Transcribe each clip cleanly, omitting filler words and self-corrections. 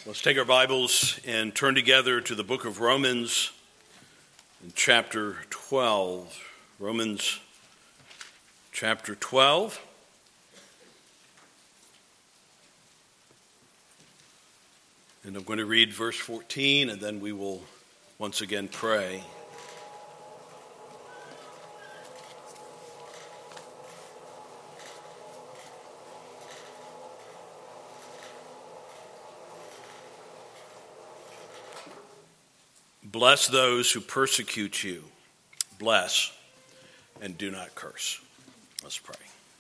Let's take our Bibles and turn together to the book of Romans in chapter 12. Romans chapter 12. And I'm going to read verse 14, and then we will once again pray. Bless those who persecute you. Bless and do not curse. Let's pray.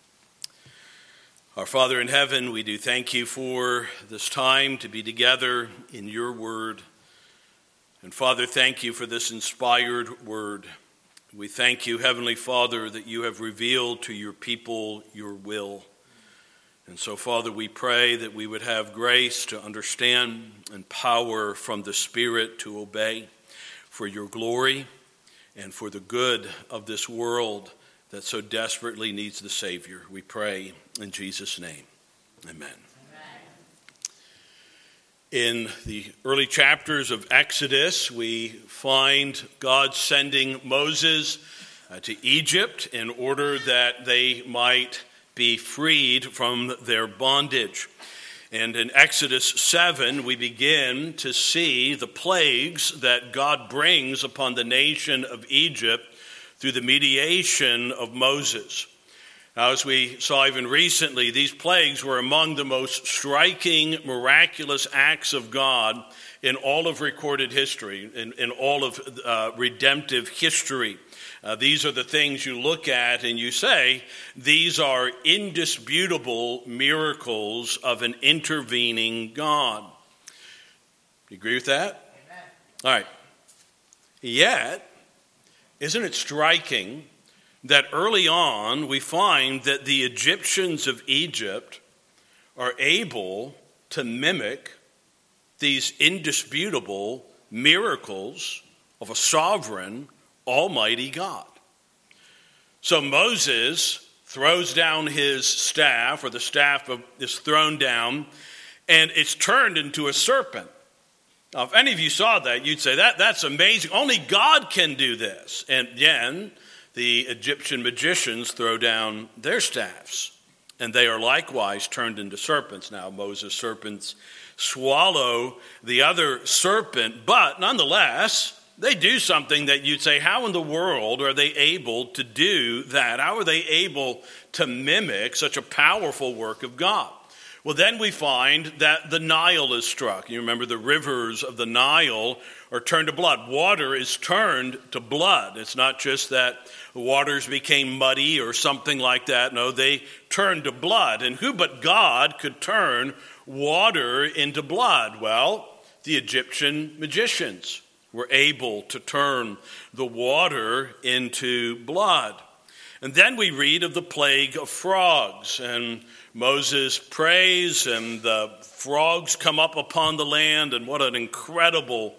Our Father in heaven, we do thank you for this time to be together in your word. And Father, thank you for this inspired word. We thank you, Heavenly Father, that you have revealed to your people your will. And so, Father, we pray that we would have grace to understand and power from the Spirit to obey for your glory and for the good of this world that so desperately needs the Savior. We pray in Jesus' name. Amen. In the early chapters of Exodus, we find God sending Moses to Egypt in order that they might be freed from their bondage. And in Exodus 7, we begin to see the plagues that God brings upon the nation of Egypt through the mediation of Moses. Now, as we saw even recently, these plagues were among the most striking, miraculous acts of God in all of recorded history, in all of redemptive history. These are the things you look at and you say, these are indisputable miracles of an intervening God. You agree with that? Amen. All right. Yet, isn't it striking that early on we find that the Egyptians of Egypt are able to mimic these indisputable miracles of a sovereign, almighty God. So Moses throws down his staff, or the staff is thrown down, and it's turned into a serpent. Now, if any of you saw that, you'd say, that's amazing. Only God can do this. And then the Egyptian magicians throw down their staffs, and they are likewise turned into serpents. Now, Moses' serpents swallow the other serpent, but nonetheless, they do something that you'd say, how in the world are they able to do that? How are they able to mimic such a powerful work of God? Well, then we find that the Nile is struck. You remember the rivers of the Nile are turned to blood. Water is turned to blood. It's not just that the waters became muddy or something like that. No, they turned to blood. And who but God could turn water into blood? Well, the Egyptian magicians were able to turn the water into blood. And then we read of the plague of frogs, and Moses prays, and the frogs come up upon the land, and what an incredible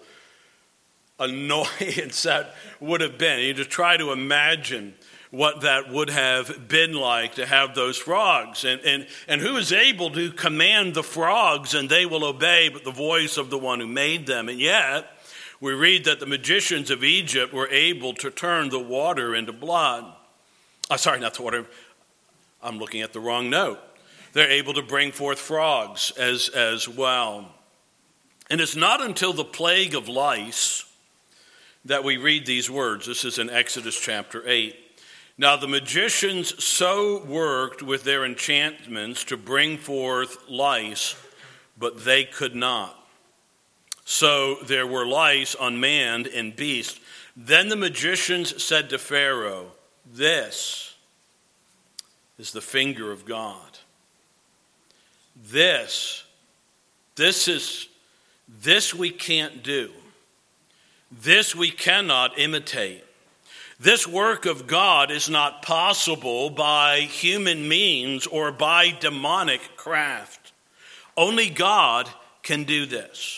annoyance that would have been. You just try to imagine what that would have been like to have those frogs. And who is able to command the frogs, and they will obey but the voice of the one who made them? And yet, we read that the magicians of Egypt were able to turn the water into blood. Sorry, not the water. I'm looking at the wrong note. They're able to bring forth frogs as well. And it's not until the plague of lice that we read these words. This is in Exodus chapter 8. Now the magicians so worked with their enchantments to bring forth lice, but they could not. So there were lice on man and beast. Then the magicians said to Pharaoh, "This is the finger of God." This we can't do. This we cannot imitate. This work of God is not possible by human means or by demonic craft. Only God can do this.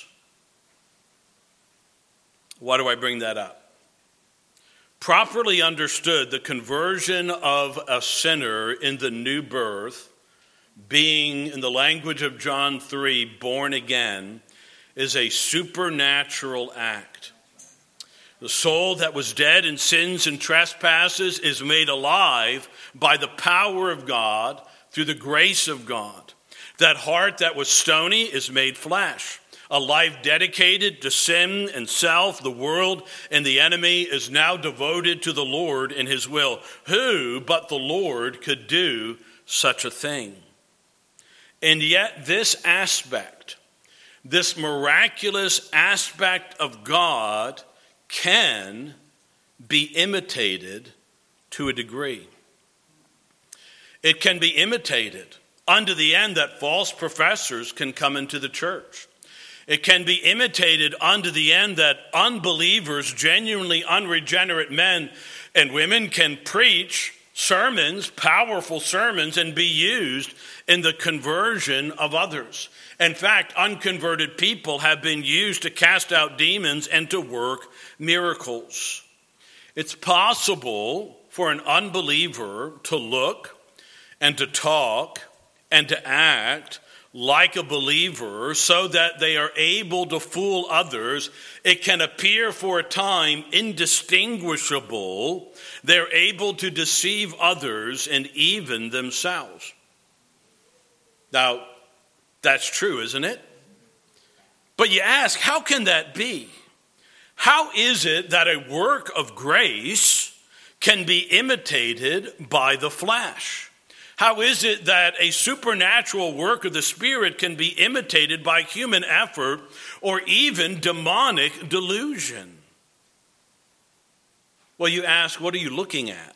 Why do I bring that up? Properly understood, the conversion of a sinner in the new birth, being, in the language of John 3, born again, is a supernatural act. The soul that was dead in sins and trespasses is made alive by the power of God through the grace of God. That heart that was stony is made flesh. A life dedicated to sin and self, the world, and the enemy is now devoted to the Lord and his will. Who but the Lord could do such a thing? And yet this aspect, this miraculous aspect of God, can be imitated to a degree. It can be imitated unto the end that false professors can come into the church. It can be imitated unto the end that unbelievers, genuinely unregenerate men and women, can preach sermons, powerful sermons, and be used in the conversion of others. In fact, unconverted people have been used to cast out demons and to work miracles. It's possible for an unbeliever to look and to talk and to act like a believer so that they are able to fool others. It can appear for a time indistinguishable. They're able to deceive others and even themselves. Now, that's true, isn't it? But you ask, how can that be? How is it that a work of grace can be imitated by the flesh? How is it that a supernatural work of the Spirit can be imitated by human effort or even demonic delusion? Well, you ask, what are you looking at?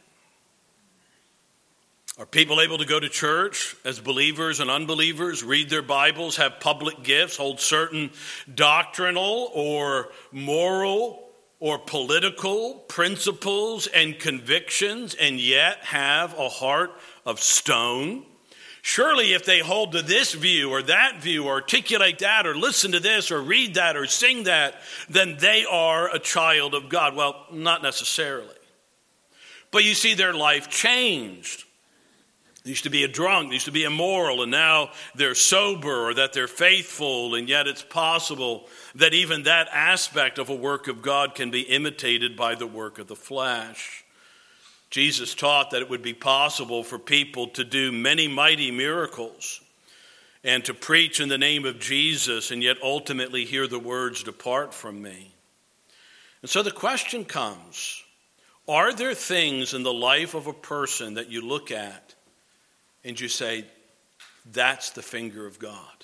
Are people able to go to church as believers and unbelievers, read their Bibles, have public gifts, hold certain doctrinal or moral or political principles and convictions, and yet have a heart of stone? Surely if they hold to this view or that view, or articulate that, or listen to this, or read that, or sing that, then they are a child of God. Well, not necessarily. But you see, their life changed. They used to be a drunk, they used to be immoral, and now they're sober, or that they're faithful, and yet it's possible that even that aspect of a work of God can be imitated by the work of the flesh. Jesus taught that it would be possible for people to do many mighty miracles and to preach in the name of Jesus and yet ultimately hear the words, "Depart from me." And so the question comes, are there things in the life of a person that you look at and you say, that's the finger of God?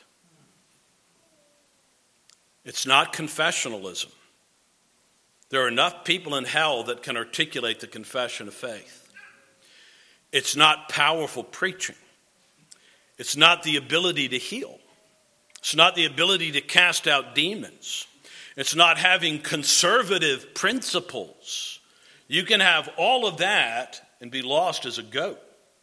It's not confessionalism. There are enough people in hell that can articulate the confession of faith. It's not powerful preaching. It's not the ability to heal. It's not the ability to cast out demons. It's not having conservative principles. You can have all of that and be lost as a goat.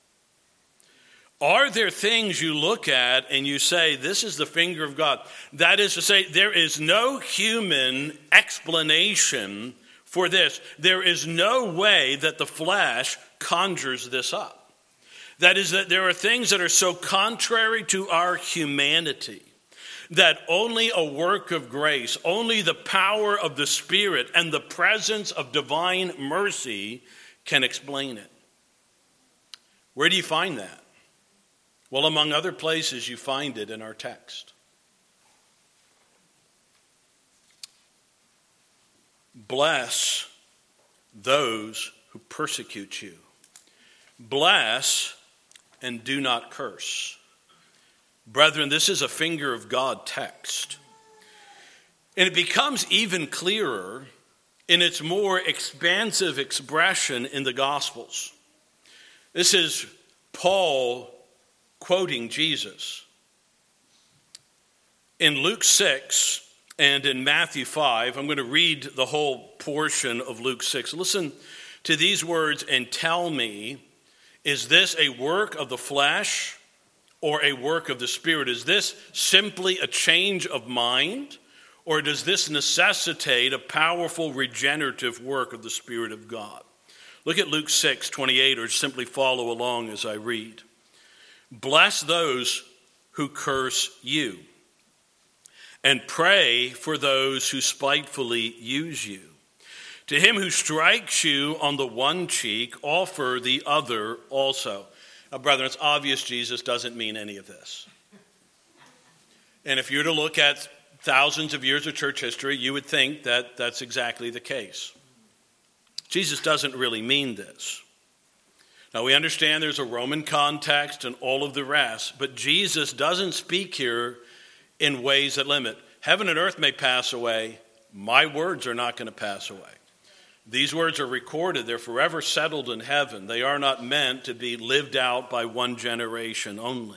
Are there things you look at and you say, this is the finger of God? That is to say, there is no human explanation for this. There is no way that the flesh conjures this up. That is, that there are things that are so contrary to our humanity that only a work of grace, only the power of the Spirit and the presence of divine mercy can explain it. Where do you find that? Well, among other places, you find it in our text. Bless those who persecute you. Bless and do not curse. Brethren, this is a finger of God text. And it becomes even clearer in its more expansive expression in the Gospels. This is Paul quoting Jesus. In Luke 6 and in Matthew 5, I'm going to read the whole portion of Luke 6. Listen to these words and tell me, is this a work of the flesh or a work of the Spirit? Is this simply a change of mind, or does this necessitate a powerful regenerative work of the Spirit of God? Look at Luke 6:28, or simply follow along as I read. Bless those who curse you, and pray for those who spitefully use you. To him who strikes you on the one cheek, offer the other also. Now, brethren, it's obvious Jesus doesn't mean any of this. And if you were to look at thousands of years of church history, you would think that that's exactly the case. Jesus doesn't really mean this. Now, we understand there's a Roman context and all of the rest, but Jesus doesn't speak here in ways that limit. Heaven and earth may pass away. My words are not going to pass away. These words are recorded. They're forever settled in heaven. They are not meant to be lived out by one generation only.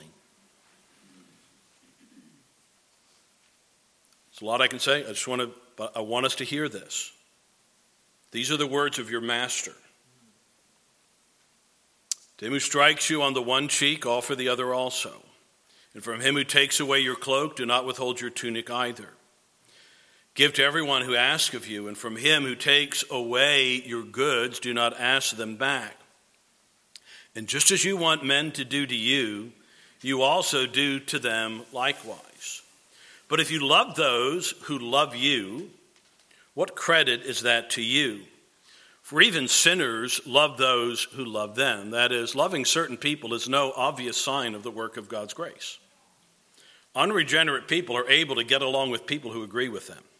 There's a lot I can say. I want us to hear this. These are the words of your master. To him who strikes you on the one cheek, offer the other also. And from him who takes away your cloak, do not withhold your tunic either. Give to everyone who asks of you, and from him who takes away your goods, do not ask them back. And just as you want men to do to you, you also do to them likewise. But if you love those who love you, what credit is that to you? For even sinners love those who love them. That is, loving certain people is no obvious sign of the work of God's grace. Unregenerate people are able to get along with people who agree with them.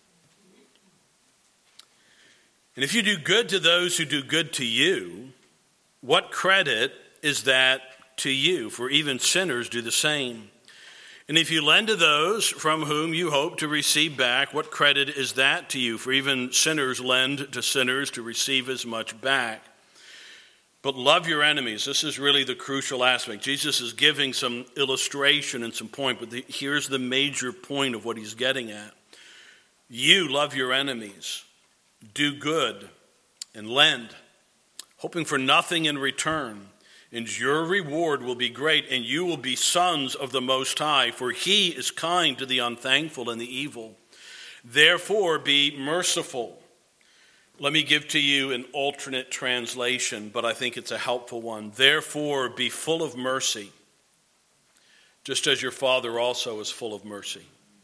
And if you do good to those who do good to you, what credit is that to you? For even sinners do the same. And if you lend to those from whom you hope to receive back, what credit is that to you? For even sinners lend to sinners to receive as much back. But love your enemies. This is really the crucial aspect. Jesus is giving some illustration and some point, but here's the major point of what he's getting at. You love your enemies. Do good and lend, hoping for nothing in return. And your reward will be great, and you will be sons of the Most High, for he is kind to the unthankful and the evil. Therefore, be merciful. Let me give to you an alternate translation, but I think it's a helpful one. Therefore, be full of mercy, just as your Father also is full of mercy.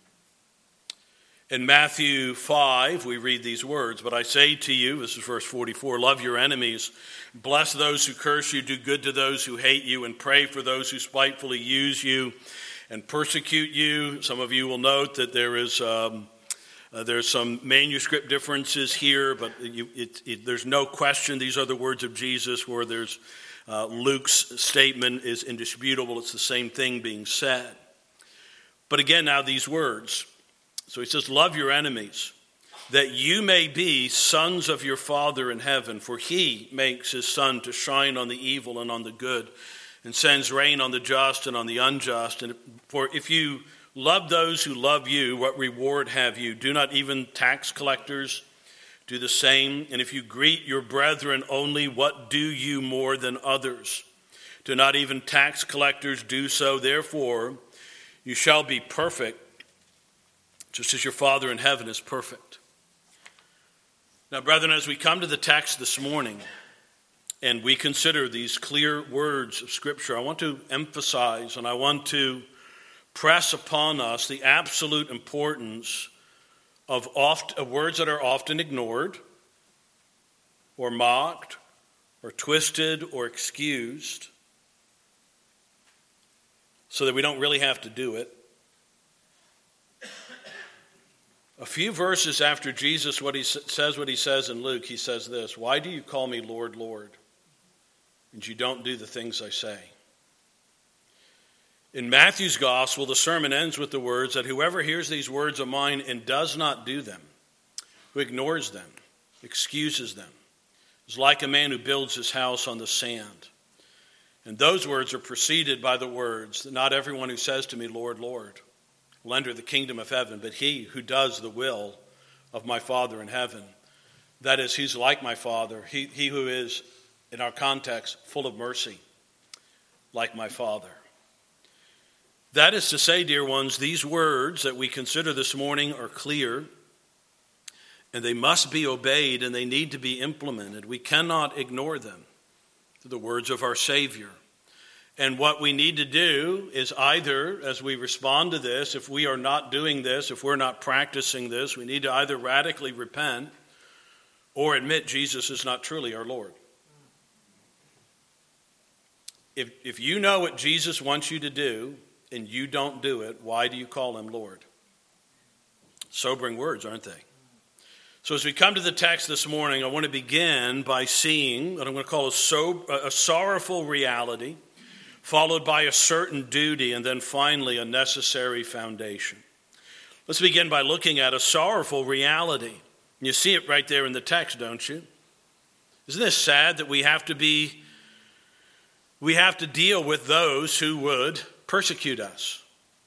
In Matthew 5, we read these words, but I say to you, this is verse 44, love your enemies, bless those who curse you, do good to those who hate you, and pray for those who spitefully use you and persecute you. Some of you will note that there's some manuscript differences here, but there's no question these are the words of Jesus, where there's Luke's statement is indisputable. It's the same thing being said. But again, now these words. So he says, love your enemies, that you may be sons of your Father in heaven, for he makes his sun to shine on the evil and on the good, and sends rain on the just and on the unjust. And for if you love those who love you, what reward have you? Do not even tax collectors do the same? And if you greet your brethren only, what do you more than others? Do not even tax collectors do so? Therefore, you shall be perfect, just as your Father in heaven is perfect. Now, brethren, as we come to the text this morning and we consider these clear words of Scripture, I want to emphasize and I want to press upon us the absolute importance of words that are often ignored or mocked or twisted or excused, so that we don't really have to do it. A few verses after Jesus, what he says in Luke, he says this, why do you call me Lord, Lord, and you don't do the things I say? In Matthew's gospel, the sermon ends with the words that whoever hears these words of mine and does not do them, who ignores them, excuses them, is like a man who builds his house on the sand. And those words are preceded by the words that not everyone who says to me, Lord, Lord, will enter the kingdom of heaven, but he who does the will of my Father in heaven. That is, he's like my Father, he who is, in our context, full of mercy, like my Father. That is to say, dear ones, these words that we consider this morning are clear, and they must be obeyed, and they need to be implemented. We cannot ignore them. They're the words of our Savior. And what we need to do is either, as we respond to this, if we are not doing this, if we're not practicing this, we need to either radically repent or admit Jesus is not truly our Lord. If you know what Jesus wants you to do and you don't do it, why do you call him Lord? Sobering words, aren't they? So as we come to the text this morning, I want to begin by seeing what I'm going to call a sorrowful reality, followed by a certain duty, and then finally a necessary foundation. Let's begin by looking at a sorrowful reality. You see it right there in the text, don't you? Isn't this sad that we have to deal with those who would persecute us?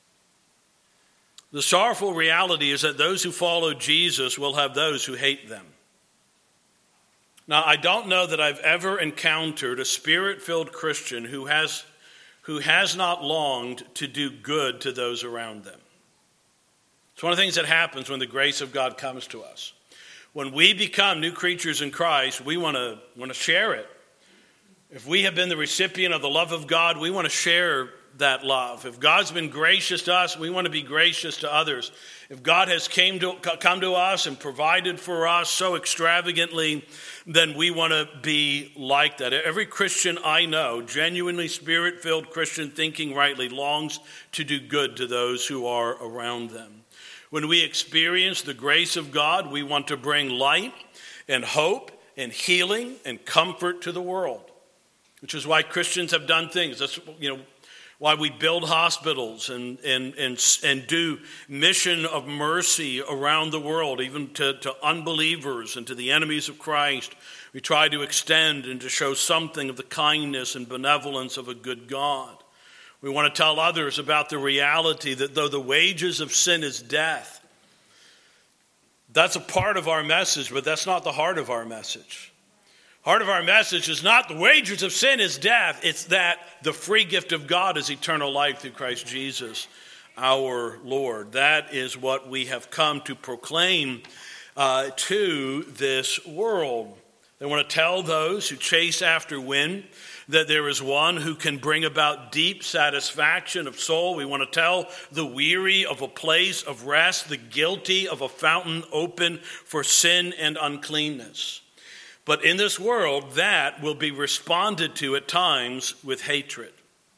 The sorrowful reality is that those who follow Jesus will have those who hate them. Now, I don't know that I've ever encountered a spirit-filled Christian who has not longed to do good to those around them. It's one of the things that happens when the grace of God comes to us. When we become new creatures in Christ, we want to share it. If we have been the recipient of the love of God, we want to share that love. If God's been gracious to us, we want to be gracious to others. If God has come to us and provided for us so extravagantly, then we want to be like that. Every Christian I know, genuinely spirit-filled Christian thinking rightly, longs to do good to those who are around them. When we experience the grace of God, we want to bring light and hope and healing and comfort to the world, which is why Christians have done things. That's, why we build hospitals and do mission of mercy around the world, even to unbelievers and to the enemies of Christ. We try to extend and to show something of the kindness and benevolence of a good God. We want to tell others about the reality that though the wages of sin is death, that's a part of our message, but that's not the heart of our message. Part of our message is not the wages of sin is death. It's that the free gift of God is eternal life through Christ Jesus, our Lord. That is what we have come to proclaim to this world. They want to tell those who chase after wind that there is one who can bring about deep satisfaction of soul. We want to tell the weary of a place of rest, the guilty of a fountain open for sin and uncleanness. But in this world, that will be responded to at times with hatred.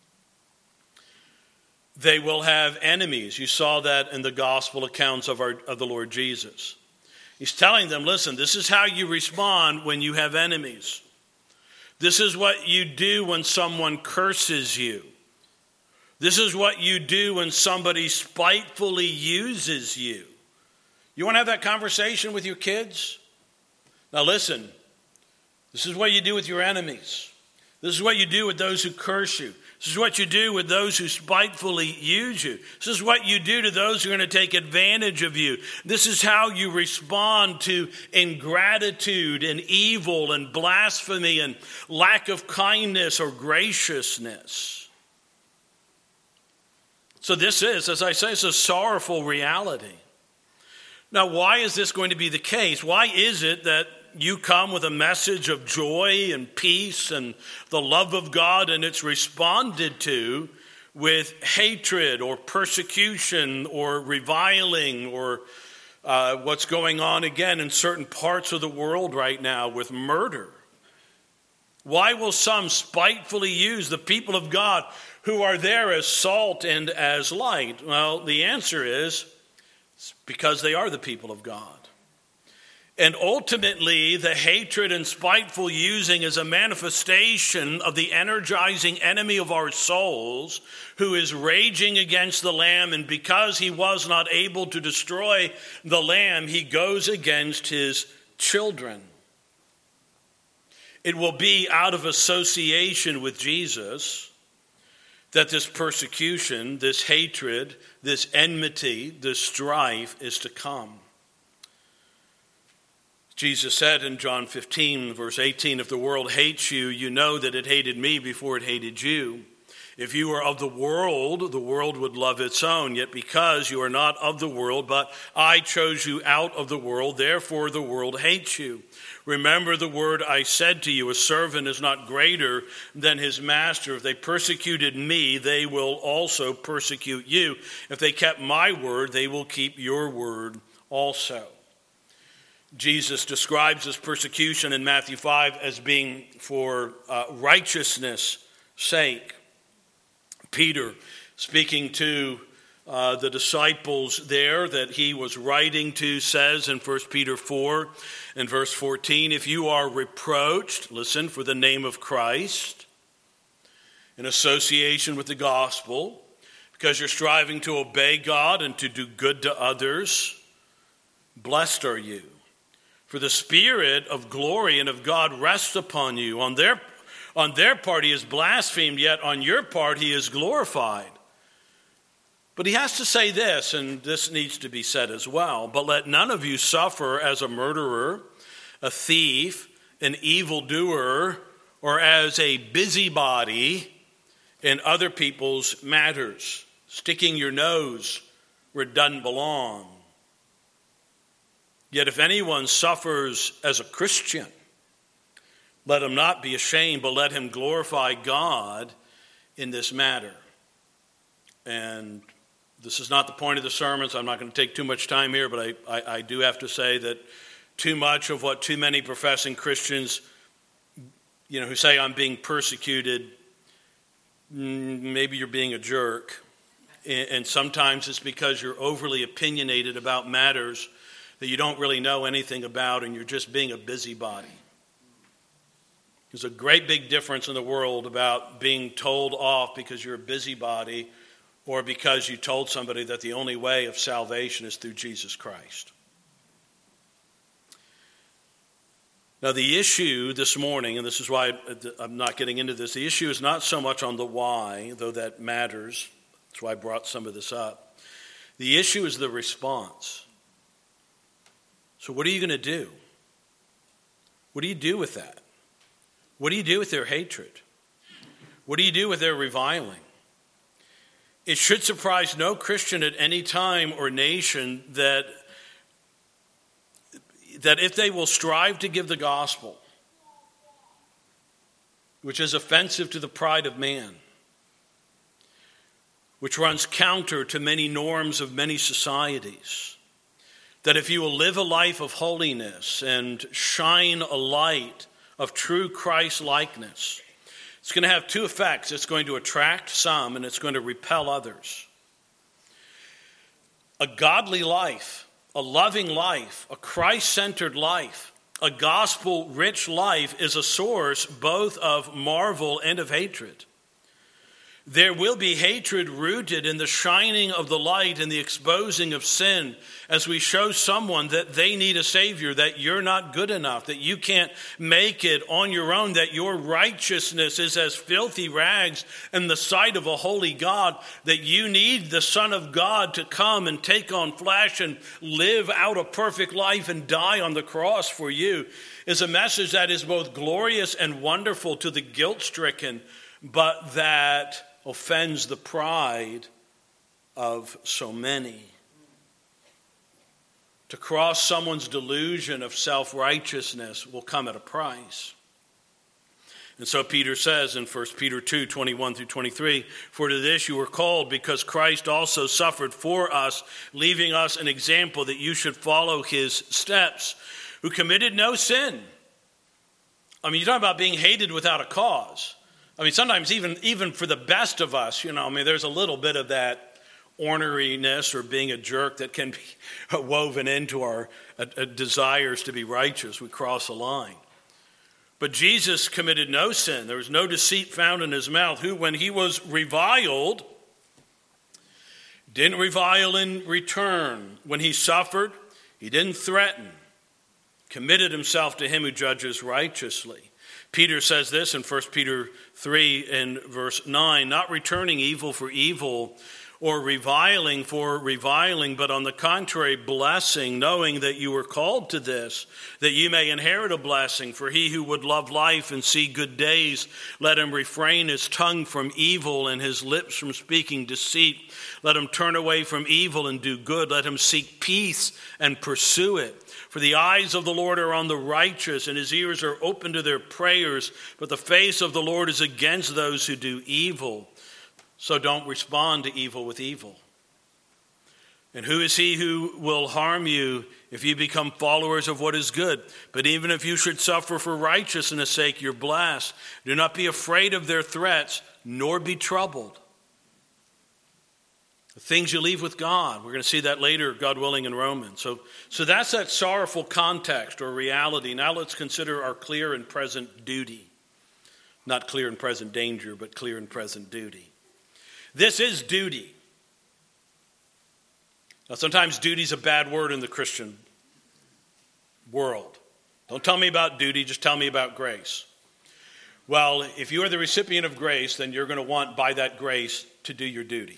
They will have enemies. You saw that in the gospel accounts of the Lord Jesus. He's telling them, listen, this is how you respond when you have enemies. This is what you do when someone curses you. This is what you do when somebody spitefully uses you. You want to have that conversation with your kids? Now listen. This is what you do with your enemies. This is what you do with those who curse you. This is what you do with those who spitefully use you. This is what you do to those who are going to take advantage of you. This is how you respond to ingratitude and evil and blasphemy and lack of kindness or graciousness. So this is, as I say, it's a sorrowful reality. Now, why is this going to be the case? Why is it that you come with a message of joy and peace and the love of God, and it's responded to with hatred or persecution or reviling or what's going on again in certain parts of the world right now with murder? Why will some spitefully use the people of God who are there as salt and as light? Well, the answer is it's because they are the people of God. And ultimately, the hatred and spiteful using is a manifestation of the energizing enemy of our souls who is raging against the Lamb. And because he was not able to destroy the Lamb, he goes against his children. It will be out of association with Jesus that this persecution, this hatred, this enmity, this strife is to come. Jesus said in John 15, verse 18, if the world hates you, you know that it hated me before it hated you. If you were of the world would love its own. Yet because you are not of the world, but I chose you out of the world, therefore the world hates you. Remember the word I said to you, a servant is not greater than his master. If they persecuted me, they will also persecute you. If they kept my word, they will keep your word also. Jesus describes this persecution in Matthew 5 as being for righteousness' sake. Peter, speaking to the disciples there that he was writing to, says in 1 Peter 4 and verse 14, if you are reproached, listen, for the name of Christ, in association with the gospel, because you're striving to obey God and to do good to others, blessed are you. For the Spirit of glory and of God rests upon you. On their part he is blasphemed, yet on your part he is glorified. But he has to say this, and this needs to be said as well. But let none of you suffer as a murderer, a thief, an evildoer, or as a busybody in other people's matters, sticking your nose where it doesn't belong. Yet if anyone suffers as a Christian, let him not be ashamed, but let him glorify God in this matter. And this is not the point of the sermon, so I'm not going to take too much time here, but I do have to say that too much of what too many professing Christians, who say I'm being persecuted, maybe you're being a jerk. And sometimes it's because you're overly opinionated about matters that you don't really know anything about, and you're just being a busybody. There's a great big difference in the world about being told off because you're a busybody or because you told somebody that the only way of salvation is through Jesus Christ. Now, the issue this morning, and this is why I'm not getting into this, the issue is not so much on the why, though that matters. That's why I brought some of this up. The issue is the response. So what are you going to do? What do you do with that? What do you do with their hatred? What do you do with their reviling? It should surprise no Christian at any time or nation that if they will strive to give the gospel, which is offensive to the pride of man, which runs counter to many norms of many societies, that if you will live a life of holiness and shine a light of true Christ-likeness, it's going to have two effects. It's going to attract some, and it's going to repel others. A godly life, a loving life, a Christ-centered life, a gospel-rich life is a source both of marvel and of hatred. There will be hatred rooted in the shining of the light and the exposing of sin as we show someone that they need a Savior, that you're not good enough, that you can't make it on your own, that your righteousness is as filthy rags in the sight of a holy God, that you need the Son of God to come and take on flesh and live out a perfect life and die on the cross for you, is a message that is both glorious and wonderful to the guilt-stricken, but that offends the pride of so many. To cross someone's delusion of self-righteousness will come at a price. And so Peter says in 1 Peter 2, 21 through 23, for to this you were called, because Christ also suffered for us, leaving us an example that you should follow his steps, who committed no sin. I mean, you're talking about being hated without a cause. I mean, sometimes even for the best of us, there's a little bit of that orneriness or being a jerk that can be woven into our desires to be righteous. We cross a line. But Jesus committed no sin. There was no deceit found in his mouth, who, when he was reviled, didn't revile in return. When he suffered, he didn't threaten. Committed himself to him who judges righteously. Peter says this in 1 Peter 3 and verse 9, not returning evil for evil or reviling for reviling, but on the contrary, blessing, knowing that you were called to this, that you may inherit a blessing. For he who would love life and see good days, let him refrain his tongue from evil and his lips from speaking deceit. Let him turn away from evil and do good. Let him seek peace and pursue it. For the eyes of the Lord are on the righteous, and his ears are open to their prayers. But the face of the Lord is against those who do evil. So don't respond to evil with evil. And who is he who will harm you if you become followers of what is good? But even if you should suffer for righteousness' sake, you're blessed. Do not be afraid of their threats, nor be troubled. The things you leave with God. We're going to see that later, God willing, in Romans. So that's that sorrowful context or reality. Now let's consider our clear and present duty. Not clear and present danger, but clear and present duty. This is duty. Now, sometimes duty is a bad word in the Christian world. Don't tell me about duty, just tell me about grace. Well, if you are the recipient of grace, then you're going to want, by that grace, to do your duty.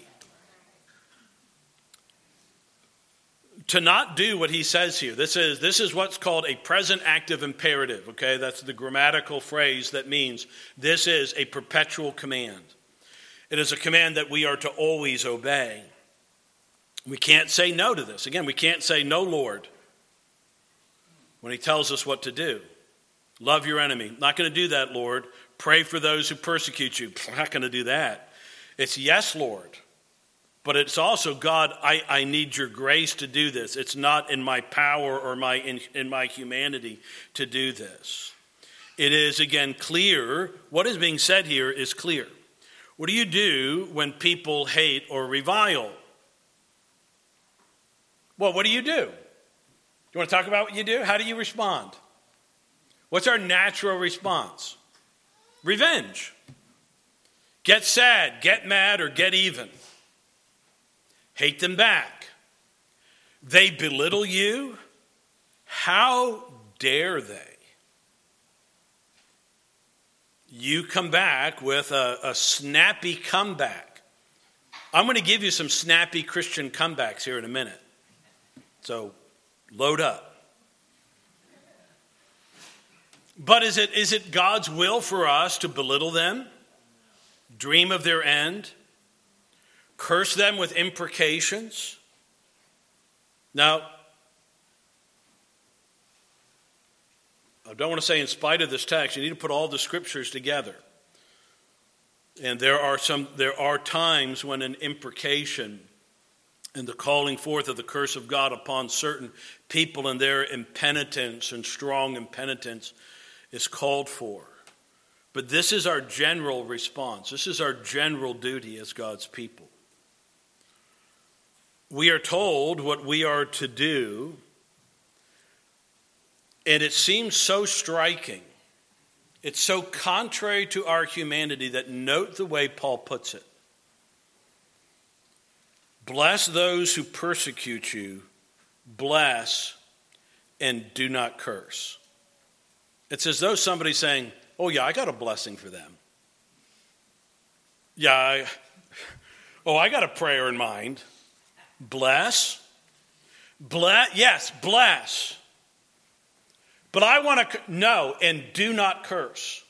To not do what he says here. This is what's called a present active imperative. Okay, that's the grammatical phrase that means this is a perpetual command. It is a command that we are to always obey. We can't say no to this. Again, we can't say no, Lord, when he tells us what to do. Love your enemy. Not going to do that, Lord. Pray for those who persecute you. Not going to do that. It's yes, Lord. But it's also, God, I need your grace to do this. It's not in my power or in my humanity to do this. It is, again, clear. What is being said here is clear. What do you do when people hate or revile? Well, what do? You want to talk about what you do? How do you respond? What's our natural response? Revenge. Get sad, get mad, or get even. Hate them back. They belittle you. How dare they? You come back with a snappy comeback. I'm going to give you some snappy Christian comebacks here in a minute. So load up. But is it God's will for us to belittle them, dream of their end, curse them with imprecations? Now, I don't want to say in spite of this text, you need to put all the scriptures together. And there are times when an imprecation and the calling forth of the curse of God upon certain people and their impenitence and strong impenitence is called for. But this is our general response. This is our general duty as God's people. We are told what we are to do. And it seems so striking. It's so contrary to our humanity that note the way Paul puts it. Bless those who persecute you. Bless and do not curse. It's as though somebody's saying, oh yeah, I got a blessing for them. Yeah, I got a prayer in mind. Bless. Yes, bless. But I want to, no, and do not curse.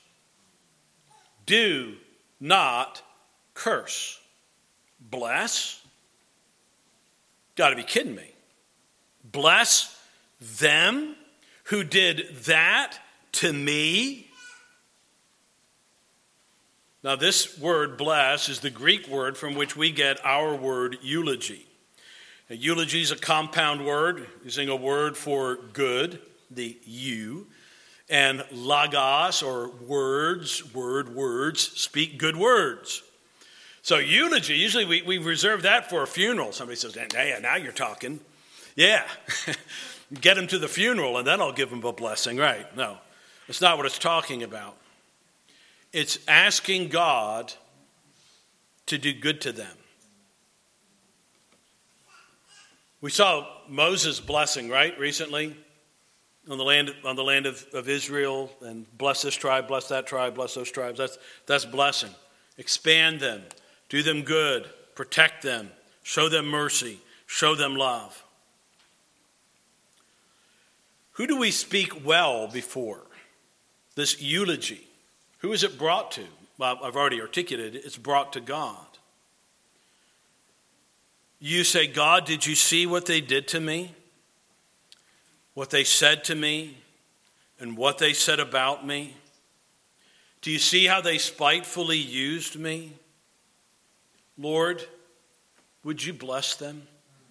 Do not curse. Bless? Got to be kidding me. Bless them who did that to me? Now this word bless is the Greek word from which we get our word eulogy. Now, eulogy is a compound word, using a word for good, the you, and logos, or words, speak good words. So eulogy, usually we reserve that for a funeral. Somebody says, yeah, now you're talking. Yeah, get them to the funeral and then I'll give them a blessing. Right, no, that's not what it's talking about. It's asking God to do good to them. We saw Moses' blessing, right, recently? On the land of Israel, and bless this tribe, bless that tribe, bless those tribes. That's blessing. Expand them, do them good, protect them, Show them mercy. Show them love. Who do we speak well before? This eulogy. Who is it brought to? Well, I've already articulated it. It's brought to God. You say, God, did you see what they did to me? What they said to me? And what they said about me? Do you see how they spitefully used me? Lord, would you bless them?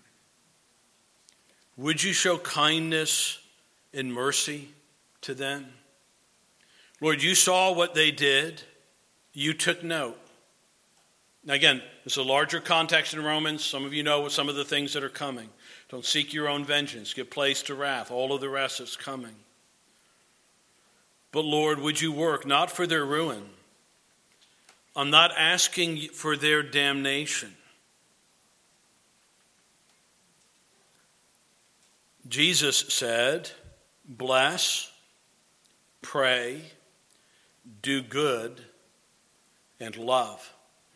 Would you show kindness and mercy to them? Lord, you saw what they did. You took note. Now again, there's a larger context in Romans. Some of you know some of the things that are coming. Don't seek your own vengeance. Give place to wrath. All of the rest is coming. But Lord, would you work not for their ruin? I'm not asking for their damnation. Jesus said, bless, pray, do good, and love.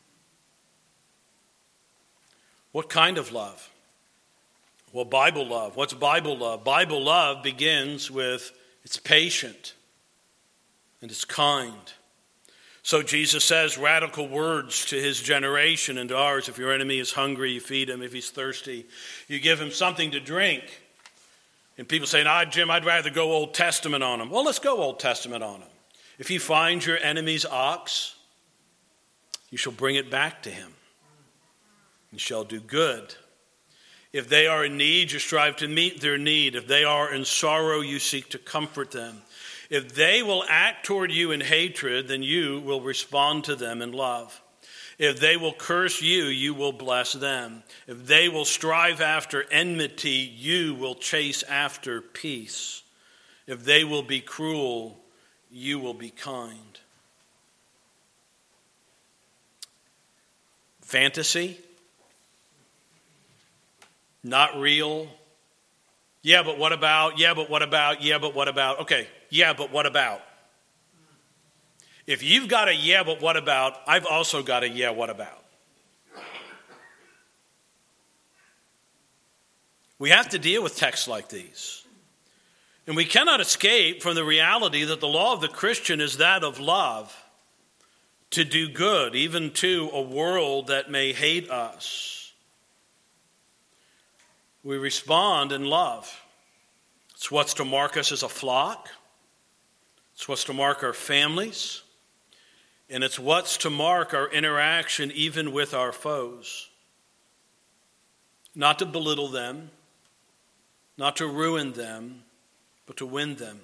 What kind of love? Well, Bible love. What's Bible love? Bible love begins with it's patient and it's kind. So Jesus says radical words to his generation and to ours. If your enemy is hungry, you feed him. If he's thirsty, you give him something to drink. And people say, Jim, I'd rather go Old Testament on him. Well, let's go Old Testament on him. If you find your enemy's ox, you shall bring it back to him. You shall do good. If they are in need, you strive to meet their need. If they are in sorrow, you seek to comfort them. If they will act toward you in hatred, then you will respond to them in love. If they will curse you, you will bless them. If they will strive after enmity, you will chase after peace. If they will be cruel, you will be kind. Fantasy? Not real? Yeah, but what about? Yeah, but what about? Yeah, but what about? Okay, yeah, but what about? If you've got a yeah, but what about, I've also got a yeah, what about. We have to deal with texts like these. And we cannot escape from the reality that the law of the Christian is that of love, to do good, even to a world that may hate us. We respond in love. It's what's to mark us as a flock. It's what's to mark our families. And it's what's to mark our interaction even with our foes. Not to belittle them, not to ruin them, but to win them.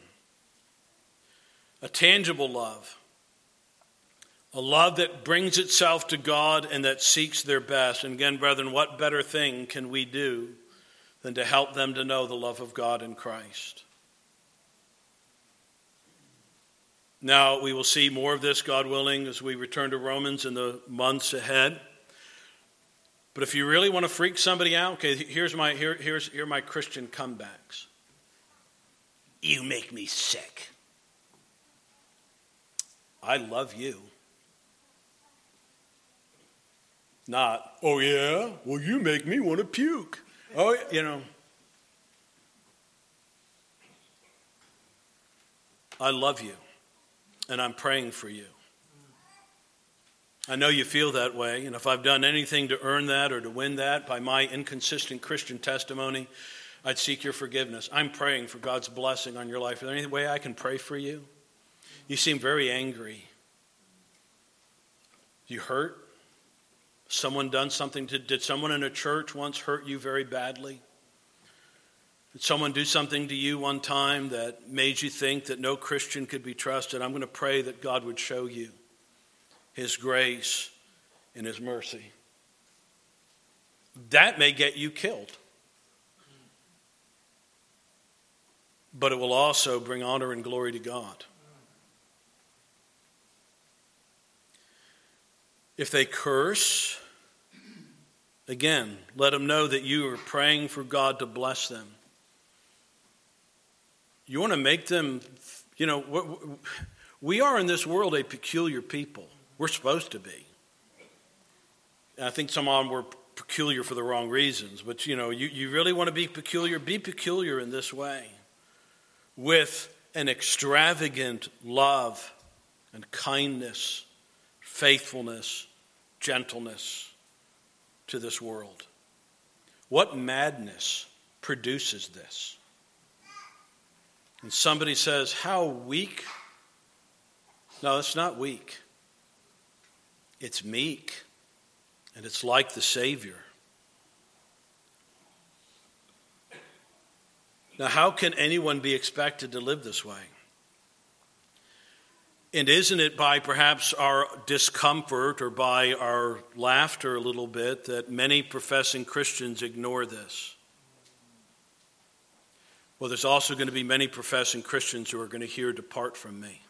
A tangible love. A love that brings itself to God and that seeks their best. And again, brethren, what better thing can we do than to help them to know the love of God in Christ? Now, we will see more of this, God willing, as we return to Romans in the months ahead. But if you really want to freak somebody out, okay, here are my Christian comebacks. You make me sick. I love you. Not, oh yeah, well you make me want to puke. Oh, you know. I love you. And I'm praying for you. I know you feel that way, and if I've done anything to earn that or to win that by my inconsistent Christian testimony, I'd seek your forgiveness. I'm praying for God's blessing on your life. Is there any way I can pray for you? You seem very angry. You hurt? Did someone in a church once hurt you very badly? Did someone do something to you one time that made you think that no Christian could be trusted? I'm going to pray that God would show you his grace and his mercy. That may get you killed. But it will also bring honor and glory to God. If they curse, again, let them know that you are praying for God to bless them. You want to make them, we are in this world a peculiar people. We're supposed to be. And I think some of them were peculiar for the wrong reasons. But, you really want to be peculiar in this way. With an extravagant love and kindness, faithfulness, gentleness to this world. What madness produces this? And somebody says, how weak? No, it's not weak. It's meek. And it's like the Savior. Now, how can anyone be expected to live this way? And isn't it by perhaps our discomfort or by our laughter a little bit that many professing Christians ignore this? Well, there's also going to be many professing Christians who are going to hear, "Depart from me."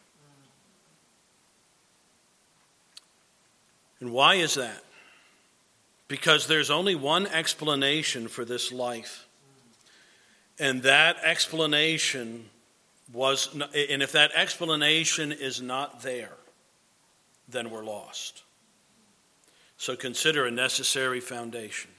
And why is that? Because there's only one explanation for this life. And that explanation and if that explanation is not there, then we're lost. So consider a necessary foundation.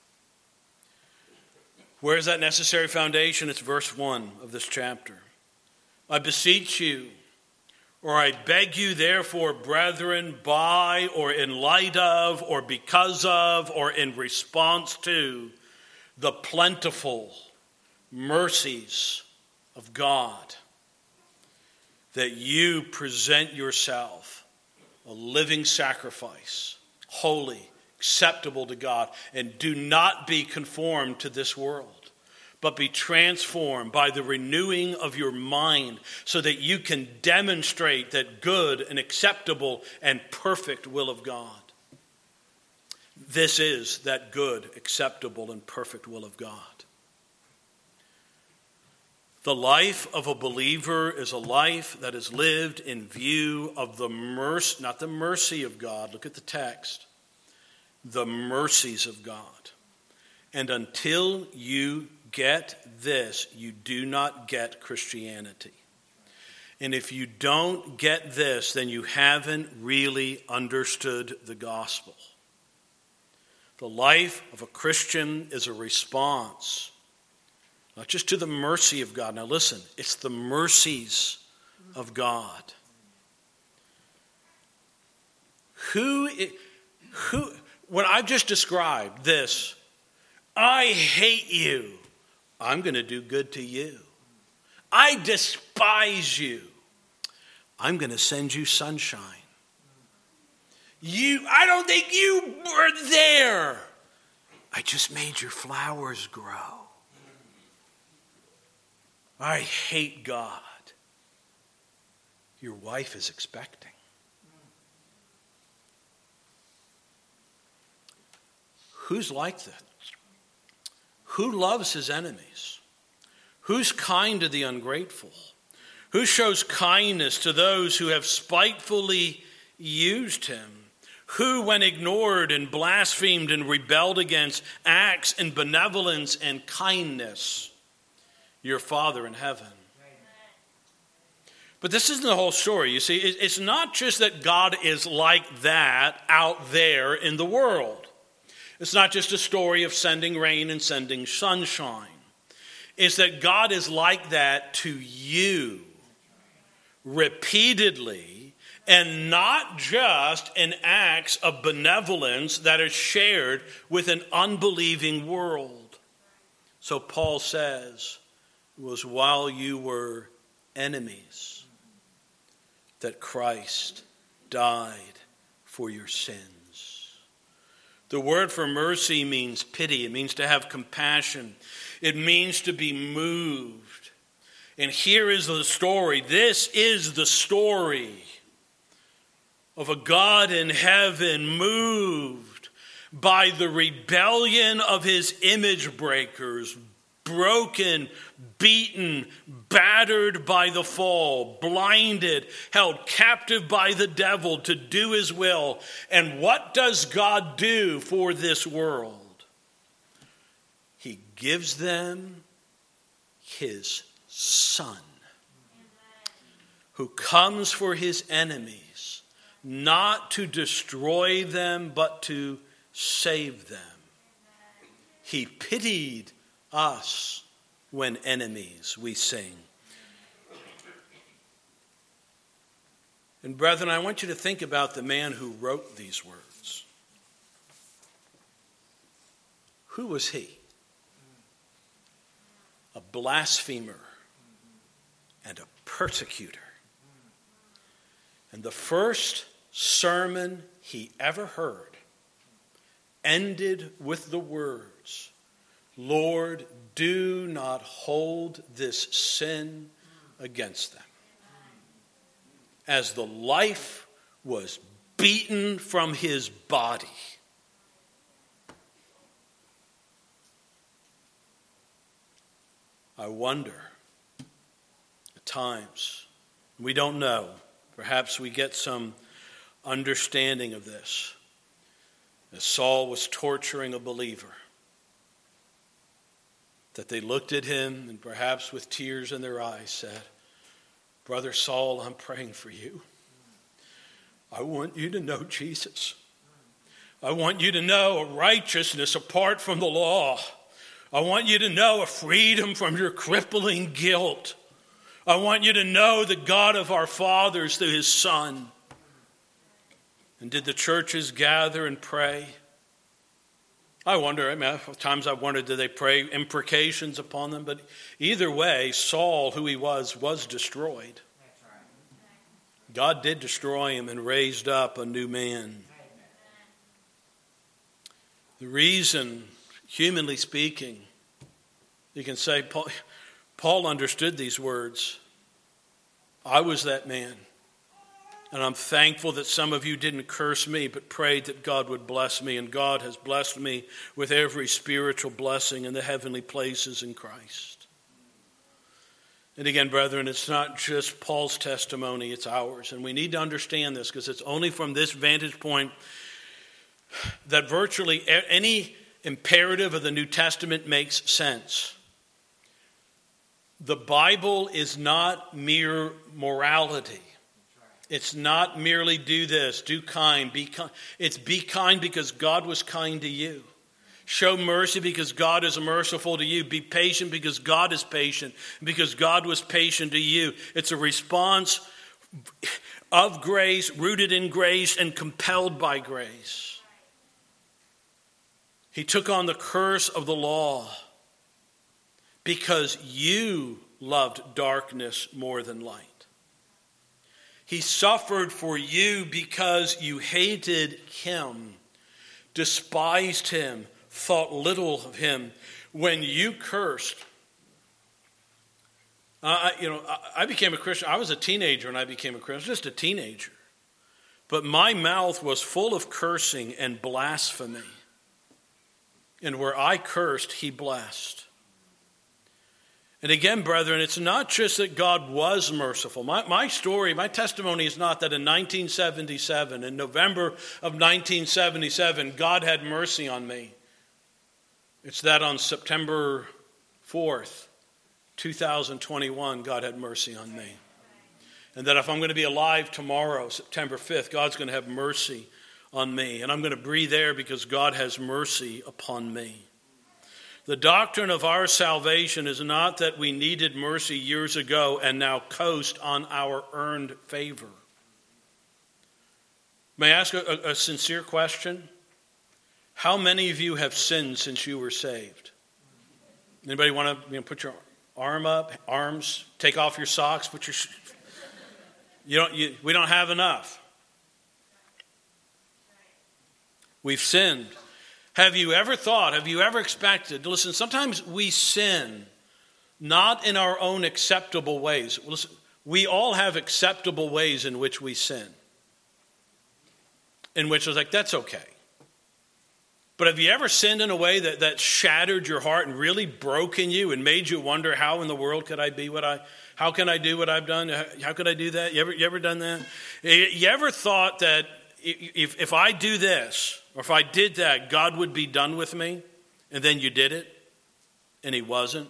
Where is that necessary foundation? It's verse 1 of this chapter. I beseech you, or I beg you, therefore, brethren, by or in light of or because of or in response to the plentiful mercies of God, that you present yourself a living sacrifice, holy, acceptable to God, and do not be conformed to this world, but be transformed by the renewing of your mind so that you can demonstrate that good and acceptable and perfect will of God. This is that good, acceptable, and perfect will of God. The life of a believer is a life that is lived in view of the mercy, not the mercy of God. Look at the text. The mercies of God. And until you get this, you do not get Christianity. And if you don't get this, then you haven't really understood the gospel. The life of a Christian is a response, not just to the mercy of God. Now listen, it's the mercies of God. When I've just described this, I hate you, I'm going to do good to you. I despise you, I'm going to send you sunshine. I don't think you were there. I just made your flowers grow. I hate God. Your wife is expecting. Who's like that? Who loves his enemies? Who's kind to the ungrateful? Who shows kindness to those who have spitefully used him? Who, when ignored and blasphemed and rebelled against, acts in benevolence and kindness? Your Father in heaven. But this isn't the whole story. You see, it's not just that God is like that out there in the world. It's not just a story of sending rain and sending sunshine. It's that God is like that to you repeatedly, and not just in acts of benevolence that are shared with an unbelieving world. So Paul says, it was while you were enemies that Christ died for your sins. The word for mercy means pity. It means to have compassion. It means to be moved. And here is the story. This is the story of a God in heaven moved by the rebellion of his image breakers, broken, beaten, battered by the fall, blinded, held captive by the devil to do his will. And what does God do for this world? He gives them his Son, who comes for his enemies, not to destroy them, but to save them. He pitied us when enemies, we sing. And brethren, I want you to think about the man who wrote these words. Who was he? A blasphemer and a persecutor. And the first sermon he ever heard ended with the words, Lord, do not hold this sin against them. As the life was beaten from his body. I wonder, at times, we don't know, perhaps we get some understanding of this, as Saul was torturing a believer, that they looked at him and perhaps with tears in their eyes said, Brother Saul, I'm praying for you. I want you to know Jesus. I want you to know a righteousness apart from the law. I want you to know a freedom from your crippling guilt. I want you to know the God of our fathers through his Son. And did the churches gather and pray? I wonder, at times I've wondered, did they pray imprecations upon them? But either way, Saul, who he was destroyed. God did destroy him and raised up a new man. The reason, humanly speaking, you can say, Paul understood these words. I was that man. And I'm thankful that some of you didn't curse me, but prayed that God would bless me. And God has blessed me with every spiritual blessing in the heavenly places in Christ. And again, brethren, it's not just Paul's testimony, it's ours. And we need to understand this because it's only from this vantage point that virtually any imperative of the New Testament makes sense. The Bible is not mere morality. It's not merely do this, do kind, be kind. It's be kind because God was kind to you. Show mercy because God is merciful to you. Be patient because God is patient, because God was patient to you. It's a response of grace, rooted in grace and compelled by grace. He took on the curse of the law because you loved darkness more than light. He suffered for you because you hated him, despised him, thought little of him. When you cursed, I became a Christian. I was a teenager when I became a Christian. I was just a teenager. But my mouth was full of cursing and blasphemy. And where I cursed, he blessed. And again, brethren, it's not just that God was merciful. My story, my testimony is not that in 1977, in November of 1977, God had mercy on me. It's that on September 4th, 2021, God had mercy on me. And that if I'm going to be alive tomorrow, September 5th, God's going to have mercy on me. And I'm going to breathe air because God has mercy upon me. The doctrine of our salvation is not that we needed mercy years ago and now coast on our earned favor. May I ask a sincere question? How many of you have sinned since you were saved? Anybody want to put your arms, take off your socks, put your we don't have enough. We've sinned. Have you ever thought, have you ever expected? Listen, sometimes we sin not in our own acceptable ways. Listen, we all have acceptable ways in which we sin. In which it's like, that's okay. But have you ever sinned in a way that shattered your heart and really broken you and made you wonder, how in the world could I be how can I do what I've done? How could I do that? You ever done that? You ever thought that if I do this, or if I did that, God would be done with me, and then you did it, and he wasn't?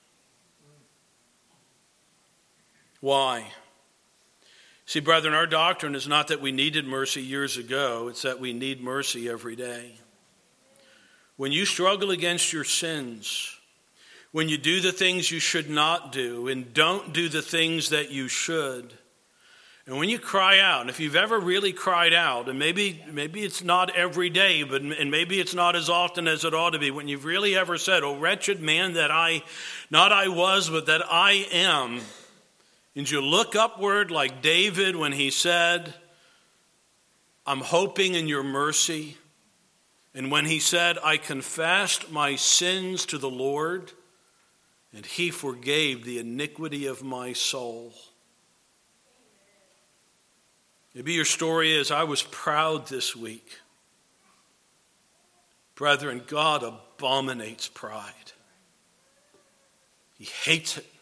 Why? See, brethren, our doctrine is not that we needed mercy years ago. It's that we need mercy every day. when you struggle against your sins, when you do the things you should not do and don't do the things that you should, and when you cry out, and if you've ever really cried out, and maybe it's not every day, and maybe it's not as often as it ought to be, when you've really ever said, "Oh, wretched man that I was, but that I am," and you look upward like David when he said, "I'm hoping in your mercy," and when he said, "I confessed my sins to the Lord, and he forgave the iniquity of my soul." Maybe your story is, "I was proud this week." Brethren, God abominates pride. He hates it.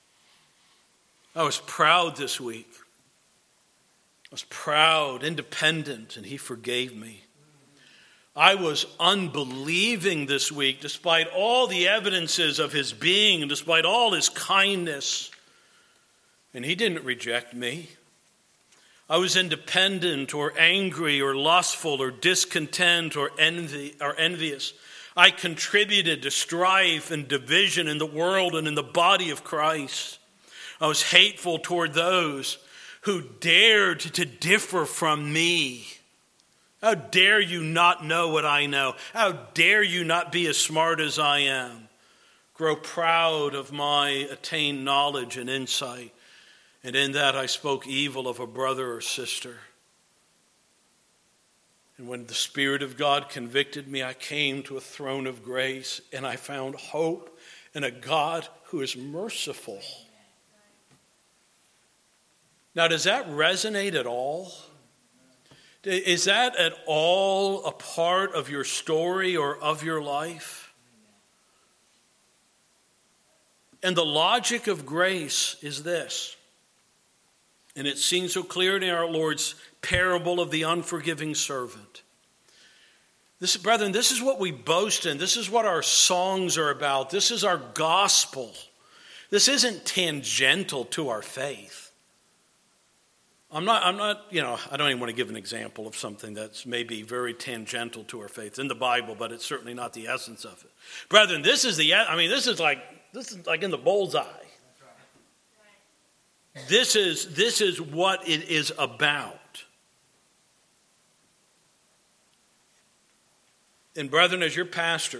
I was proud this week. I was proud, independent, and he forgave me. I was unbelieving this week, despite all the evidences of his being and despite all his kindness, and he didn't reject me. I was independent or angry or lustful or discontent or envious. I contributed to strife and division in the world and in the body of Christ. I was hateful toward those who dared to differ from me. How dare you not know what I know? How dare you not be as smart as I am? Grow proud of my attained knowledge and insight. And in that I spoke evil of a brother or sister. And when the Spirit of God convicted me, I came to a throne of grace and I found hope in a God who is merciful. Now, does that resonate at all? Is that at all a part of your story or of your life? And the logic of grace is this. And it seems so clear in our Lord's parable of the unforgiving servant. Brethren, this is what we boast in. This is what our songs are about. This is our gospel. This isn't tangential to our faith. I'm not, I don't even want to give an example of something that's maybe very tangential to our faith. It's in the Bible, but it's certainly not the essence of it. Brethren, this is like in the bullseye. This is what it is about. And brethren, as your pastor,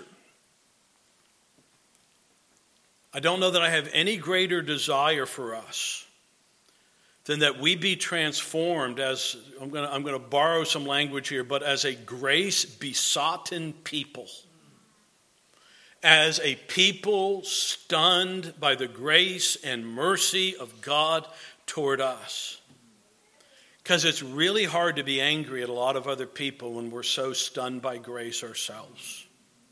I don't know that I have any greater desire for us than that we be transformed as, I'm going to borrow some language here, but as a grace-besotted people. As a people stunned by the grace and mercy of God toward us. Because it's really hard to be angry at a lot of other people when we're so stunned by grace ourselves.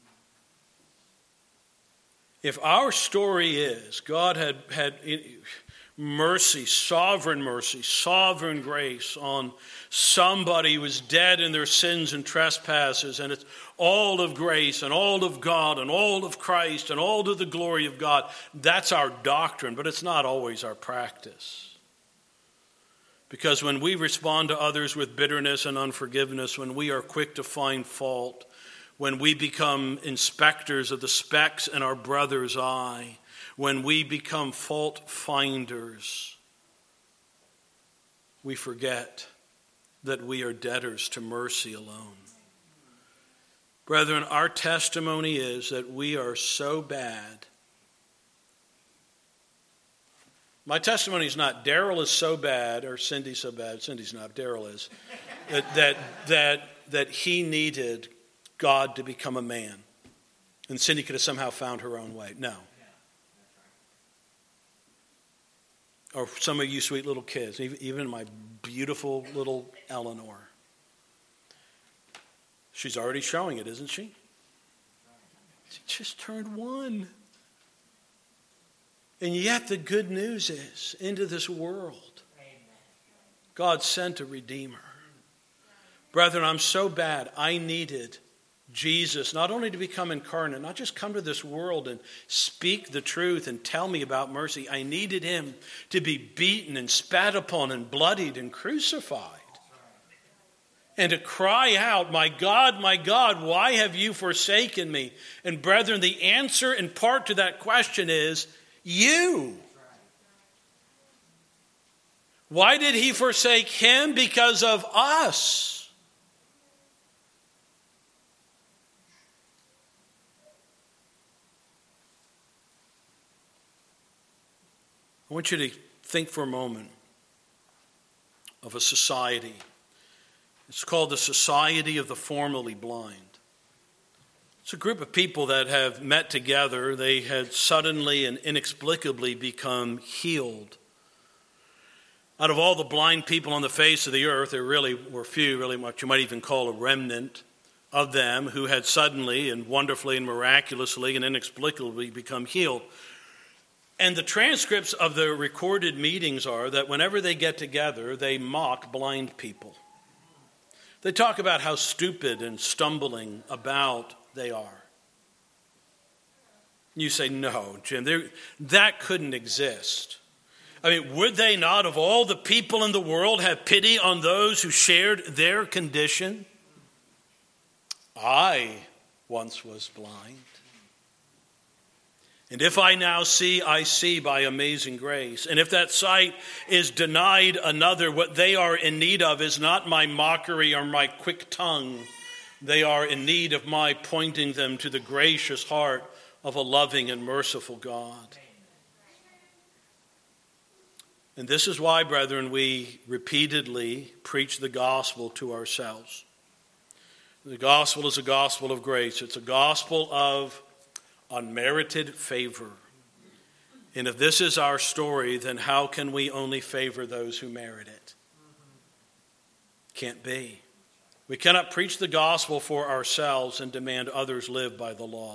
If our story is God had mercy, sovereign grace on somebody who was dead in their sins and trespasses, and it's all of grace and all of God and all of Christ and all to the glory of God, that's our doctrine, but it's not always our practice. Because when we respond to others with bitterness and unforgiveness, when we are quick to find fault, when we become inspectors of the specks in our brother's eye, when we become fault finders, we forget that we are debtors to mercy alone. Brethren, our testimony is that we are so bad. My testimony is not Daryl is so bad or Cindy's so bad. Cindy's not, Daryl is. That he needed God to become a man. And Cindy could have somehow found her own way. No. Or some of you sweet little kids, even my beautiful little Eleanor. She's already showing it, isn't she? She just turned 1. And yet the good news is, into this world, God sent a Redeemer. Brethren, I'm so bad. I needed Jesus not only to become incarnate, not just come to this world and speak the truth and tell me about mercy. I needed him to be beaten and spat upon and bloodied and crucified. and to cry out, my God, why have you forsaken me? And brethren, the answer in part to that question is you. Why did he forsake him? Because of us. I want you to think for a moment of a society. It's called the Society of the Formerly Blind. It's a group of people that have met together. They had suddenly and inexplicably become healed. Out of all the blind people on the face of the earth, there really were few, really what you might even call a remnant of them, who had suddenly and wonderfully and miraculously and inexplicably become healed. And the transcripts of the recorded meetings are that whenever they get together, they mock blind people. They talk about how stupid and stumbling about they are. You say, no, Jim, that couldn't exist. I mean, would they not, of all the people in the world, have pity on those who shared their condition? I once was blind. And if I now see, I see by amazing grace. And if that sight is denied another, what they are in need of is not my mockery or my quick tongue. They are in need of my pointing them to the gracious heart of a loving and merciful God. And this is why, brethren, we repeatedly preach the gospel to ourselves. The gospel is a gospel of grace. It's a gospel of unmerited favor. And if this is our story, then how can we only favor those who merit it? Can't be. We cannot preach the gospel for ourselves and demand others live by the law.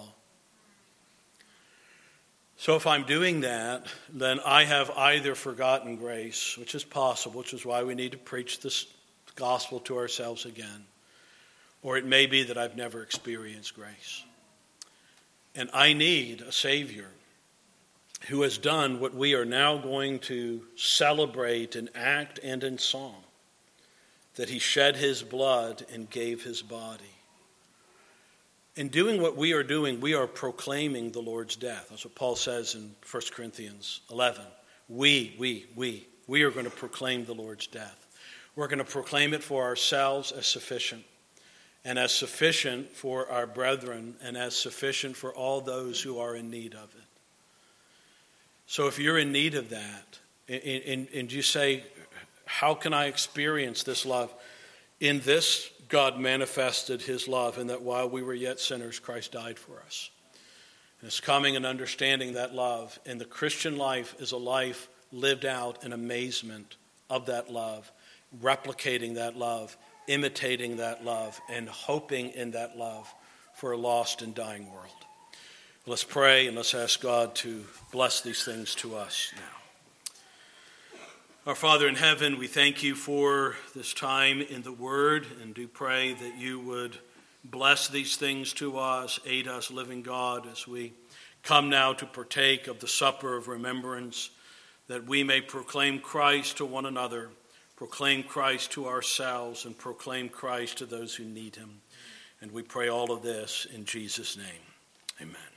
So if I'm doing that, then I have either forgotten grace, which is possible, which is why we need to preach this gospel to ourselves again, or it may be that I've never experienced grace. And I need a Savior who has done what we are now going to celebrate in act and in song, that he shed his blood and gave his body. In doing what we are doing, we are proclaiming the Lord's death. That's what Paul says in 1 Corinthians 11. We are going to proclaim the Lord's death. We're going to proclaim it for ourselves as sufficient, and as sufficient for our brethren, and as sufficient for all those who are in need of it. So if you're in need of that, and you say, how can I experience this love? In this, God manifested his love, in that while we were yet sinners, Christ died for us. And it's coming and understanding that love. And the Christian life is a life lived out in amazement of that love, replicating that love, imitating that love, and hoping in that love for a lost and dying world. Let's pray and let's ask God to bless these things to us now. Our Father in heaven, we thank you for this time in the Word, and do pray that you would bless these things to us, aid us, living God, as we come now to partake of the supper of remembrance, that we may proclaim Christ to one another, proclaim Christ to ourselves, and proclaim Christ to those who need him. And we pray all of this in Jesus' name. Amen.